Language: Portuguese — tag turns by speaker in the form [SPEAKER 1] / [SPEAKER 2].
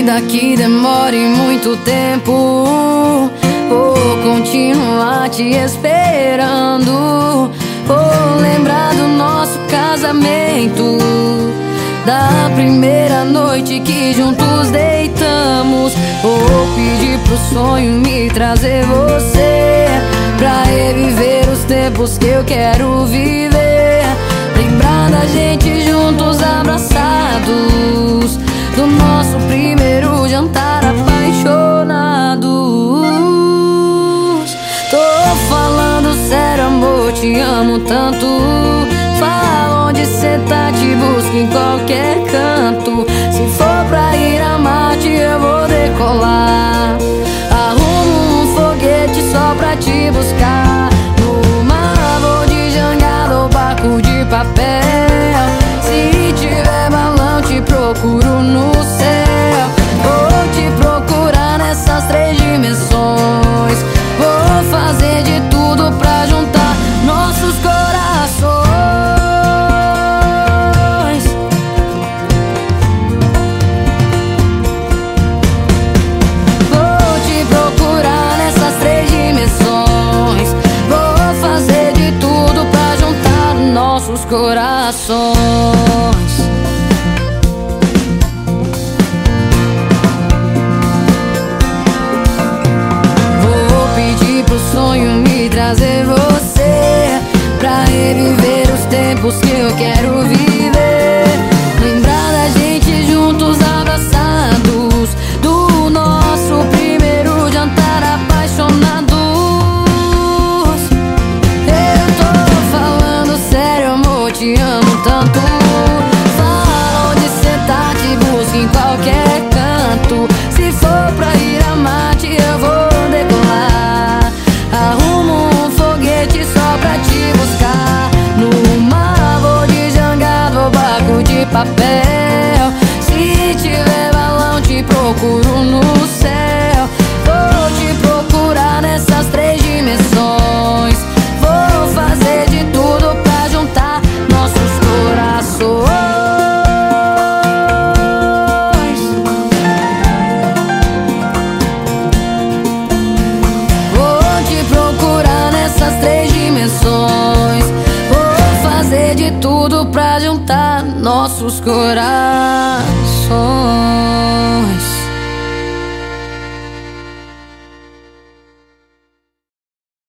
[SPEAKER 1] ainda que demore muito tempo, vou continuar te esperando. Vou lembrar do nosso casamento, da primeira noite que juntos deitamos. Vou pedir pro sonho me trazer você, pra reviver os tempos que eu quero viver. Lembrar da gente juntos abraçados, do nosso primeiro jantar apaixonados. Tô falando sério, amor, te amo tanto. Fala onde cê tá, te busco em qualquer canto. Se for pra ir a Marte, eu vou decolar. Arrumo um foguete só pra te buscar. No mar vou de jangada ou barco de papel. Se tiver balão, te procuro no céu. Vou te procurar nessas 3 dimensões. Vou fazer de tudo pra juntar nossos corações. Vou te procurar nessas 3 dimensões. Vou fazer de tudo pra juntar nossos corações. Sonho me trazer você, pra reviver os tempos que eu quero viver. Lembrar da gente juntos abraçados, do nosso primeiro jantar apaixonados. Eu tô falando sério, amor, te amo tanto. Fala onde cê tá, te busco em qualquer canto. Se for pra ir a Marte, eu vou decolar. Arrumo um foguete só pra te buscar. No mar vou de jangada ou barco de papel. Se tiver balão, te procuro no céu. Vou te procurar nessas 3 dimensões. Vou fazer de tudo pra juntar nossos corações. Vou fazer de tudo pra juntar nossos corações.